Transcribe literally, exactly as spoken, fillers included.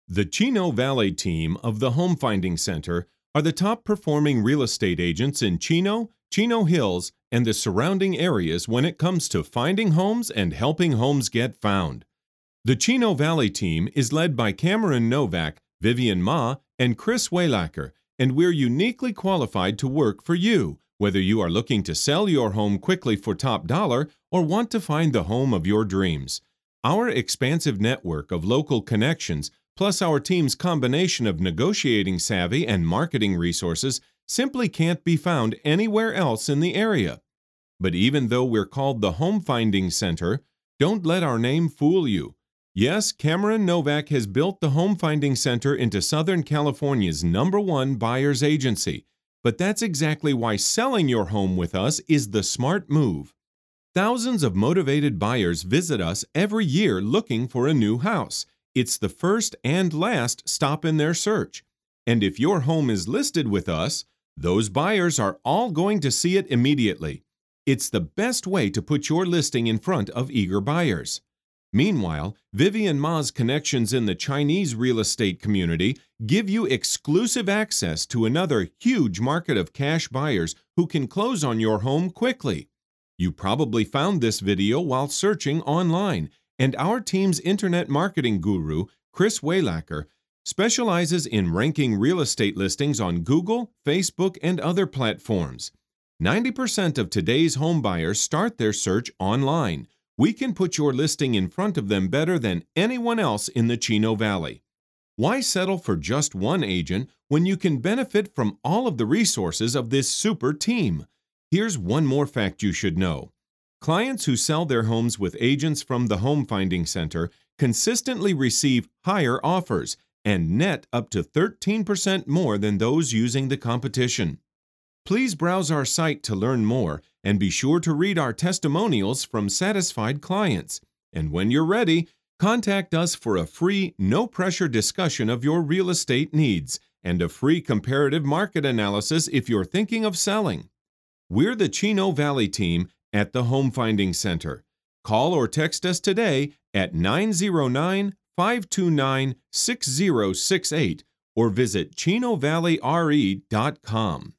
The Chino Valley team of the Home Finding Center are the top performing real estate agents in Chino, Chino Hills, and the surrounding areas when it comes to finding homes and helping homes get found. The Chino Valley team is led by Cameron Novak, Vivian Ma, and Chris Waylacker, and we're uniquely qualified to work for you, whether you are looking to sell your home quickly for top dollar or want to find the home of your dreams. Our expansive network of local connections, plus our team's combination of negotiating savvy and marketing resources, simply can't be found anywhere else in the area. But even though we're called the Home Finding Center, don't let our name fool you. Yes, Cameron Novak has built the Home Finding Center into Southern California's number one buyer's agency, but that's exactly why selling your home with us is the smart move. Thousands of motivated buyers visit us every year looking for a new house. It's the first and last stop in their search. And if your home is listed with us, those buyers are all going to see it immediately. It's the best way to put your listing in front of eager buyers. Meanwhile, Vivian Ma's connections in the Chinese real estate community give you exclusive access to another huge market of cash buyers who can close on your home quickly. You probably found this video while searching online, and our team's internet marketing guru, Chris Waylacker, specializes in ranking real estate listings on Google, Facebook, and other platforms. ninety percent of today's home buyers start their search online. We can put your listing in front of them better than anyone else in the Chino Valley. Why settle for just one agent when you can benefit from all of the resources of this super team? Here's one more fact you should know. Clients who sell their homes with agents from the Home Finding Center consistently receive higher offers and net up to thirteen percent more than those using the competition. Please browse our site to learn more and be sure to read our testimonials from satisfied clients. And when you're ready, contact us for a free, no-pressure discussion of your real estate needs and a free comparative market analysis if you're thinking of selling. We're the Chino Valley team at the Home Finding Center. Call or text us today at nine zero nine, five two nine, six zero six eight or visit chino valley r e dot com.